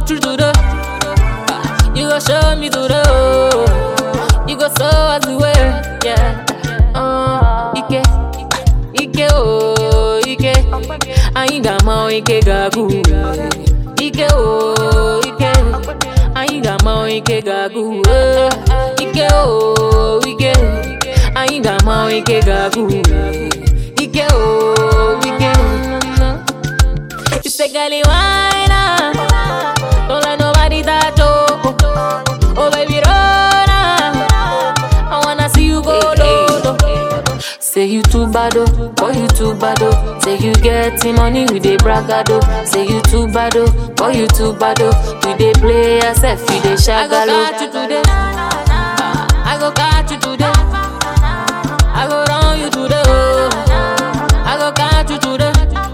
catch you today. You go show me today. You go show us the way. Yeah. Ike oh Ike. Ainda mau Ike gagu. Ike oh Ike. Ainda mau Ike gagu. Ike oh Ike. Ainda mau Ike gagu. Ike oh Ike. You say girlie wine ah. Don't let nobody touch you. Oh baby run ah. I wanna see you go low. Say you too bad oh, boy you too bad oh. Say you getting money with a bragado. Say you too bad oh, boy you too bad oh. You dey play yourself, you dey shagalo. I go catch you today. I go catch you today. I go run you today. I go catch you today.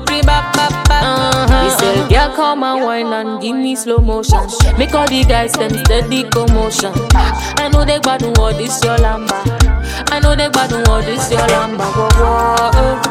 He said, girl, come and wine and give me slow motion. Make all the guys them steady commotion. I know they bad what this your lamba. I know they bad what this your lamba. Whoa, whoa,